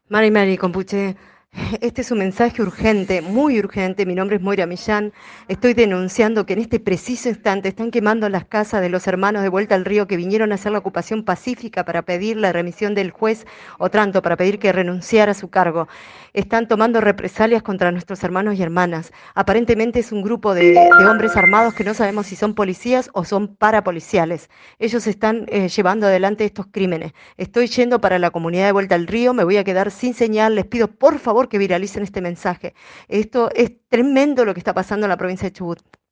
Mari Compuche, este es un mensaje urgente, muy urgente. Mi nombre es Moira Millán. Estoy denunciando que en este preciso instante están quemando las casas de los hermanos de Vuelta al Río que vinieron a hacer la ocupación pacífica para pedir la remisión del juez Otranto, para pedir que renunciara a su cargo. Están tomando represalias contra nuestros hermanos y hermanas. Aparentemente es un grupo de hombres armados que no sabemos si son policías o son parapoliciales. Ellos están llevando adelante estos crímenes. Estoy yendo para la comunidad de Vuelta al Río, me voy a quedar sin señal, les pido por favor que viralicen este mensaje. Esto es tremendo lo que está pasando en la provincia de Chubut.